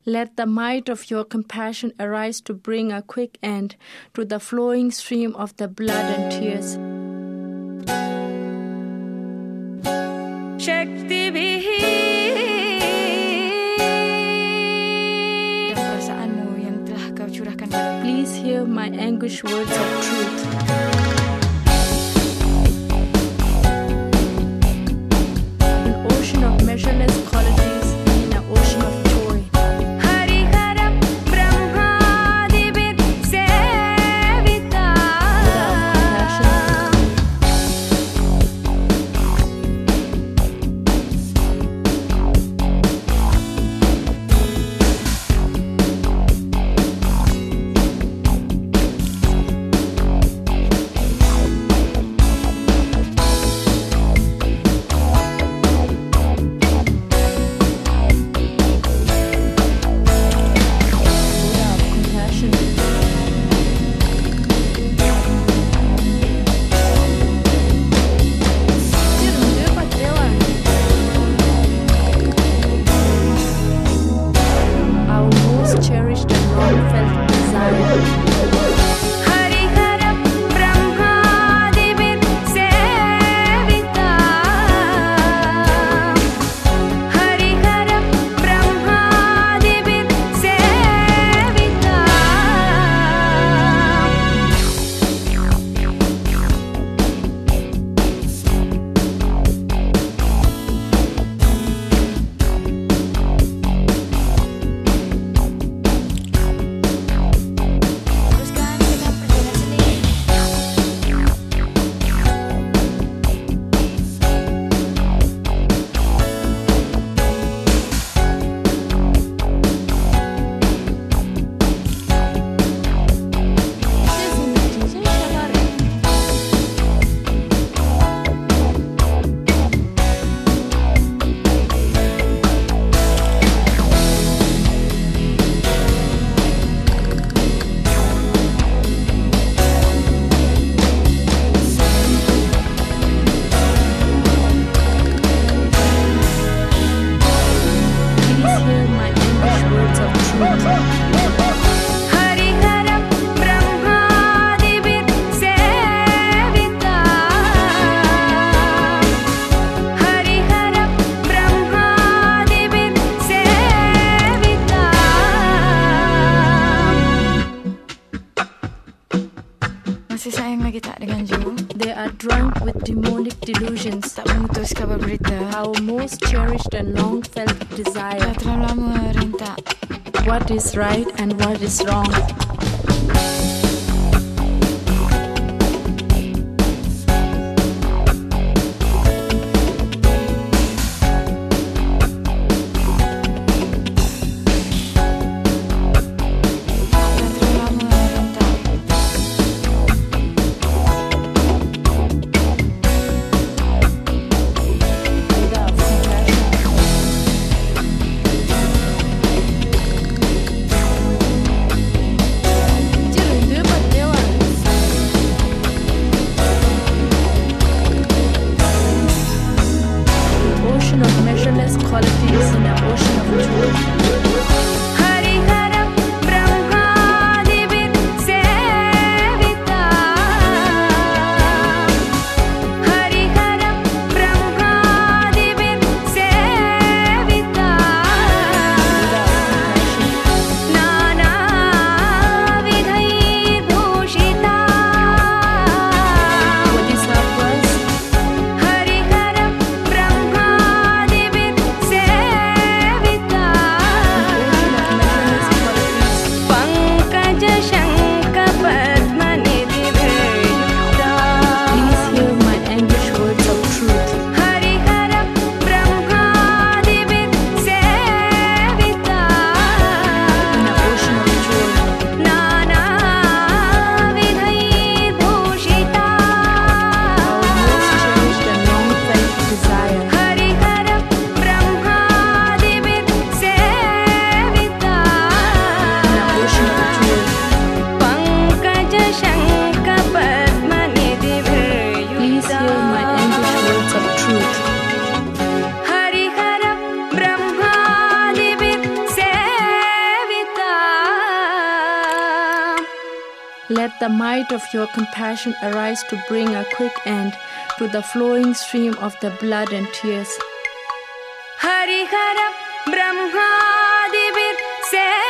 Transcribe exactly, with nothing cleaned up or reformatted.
Let the might of your compassion arise to bring a quick end to the flowing stream of the blood and tears. Shakti dan perasaanmu yang telah kau curahkan padaku. Please hear my anguished words of truth. An ocean of measureless qualities in an ocean of joy. Masih sayang lagi tak dengan Ju? They are drunk with demonic delusions. Tak mengutus kabar berita. Our most cherished and long felt desire. Dah terlalu lama rentak. What is right and what is wrong? Ju, Let the might of your compassion arise to bring a quick end to the flowing stream of the blood and tears. Harihara Brahmadivir Se